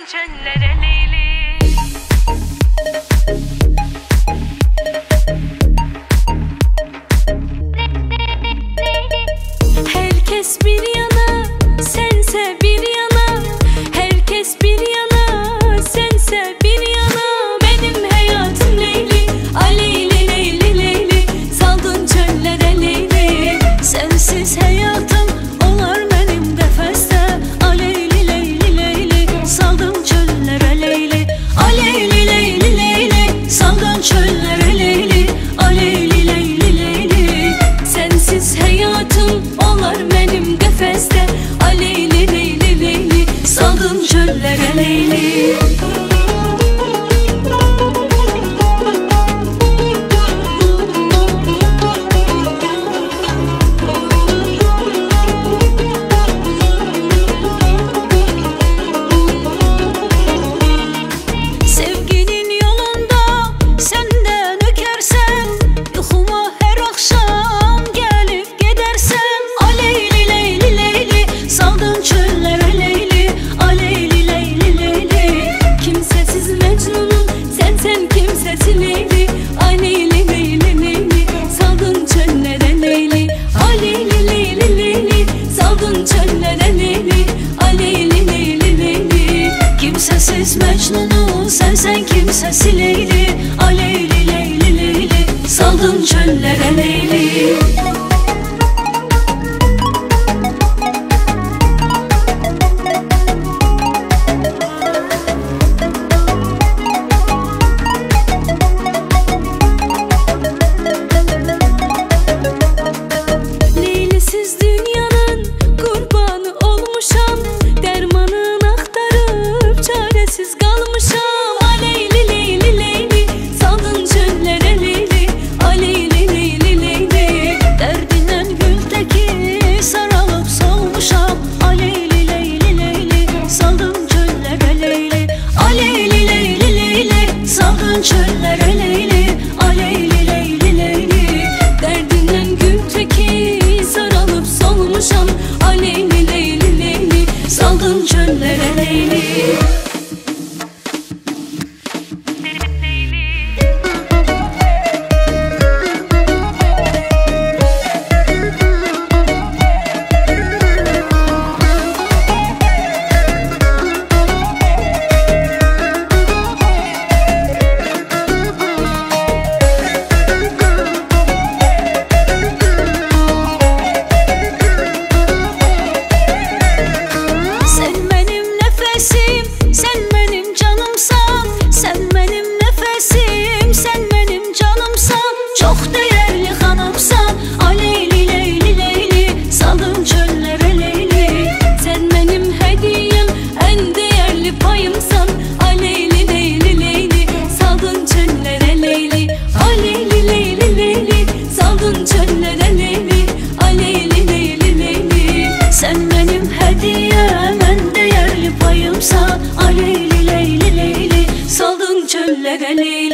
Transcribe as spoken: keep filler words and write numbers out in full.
çöllere Leyli. Herkes bir yana, sense bir yana. Herkes bir yana, sense bir yana. Benim hayatım Leyli, a Leyli, Leyli, Leyli. Saldın çöllere Leyli. Sensiz hayatım olar benim defeste. A Leyli, Leyli, Leyli. Saldım çöllere Leyli. A Leyli, Leyli, Leyli. Saldın çöllere Leyli. A Leyli, Leyli, Leyli. Sensiz hayatım olar benim defeste. A Leyli, Leyli, Leyli. Saldım çöllere Leyli. Kimsesiz Mecnun'u sen sen kimsesi Leyli. A Leyli, Leyli, Leyli. Saldın çöllere Leyli. Leylisiz dünyanın kurbanı olmuşam. Dermanın aktarıp çaresiz kalmışam. A Leyli, Leyli, Leyli. Saldın çöllere Leyli. A Leyli, Leyli, Leyli. Derdinden güldeki saralıp solmuşam. A Leyli, Leyli, Leyli. Saldın çöllere Leyli. A Leyli, Leyli, Leyli. Saldın çöllere Leyli. A Leyli, Leyli, Leyli. Derdinden güldeki saralıp solmuşam. A Leyli, Leyli, Leyli. Saldın çöllere Leyli. Çok değerli hanımsan. A Leyli, Leyli, Leyli. Saldın çöllere Leyli. Sen benim hediyem, en değerli payımsan. A Leyli, Leyli, Leyli. Saldın çöllere Leyli. A Leyli, Leyli, Leyli. Saldın çöllere Leyli. A Leyli, Leyli, Leyli. Sen benim hediyem, en değerli payımsan. A Leyli, Leyli, Leyli. Saldın çöllere Leyli.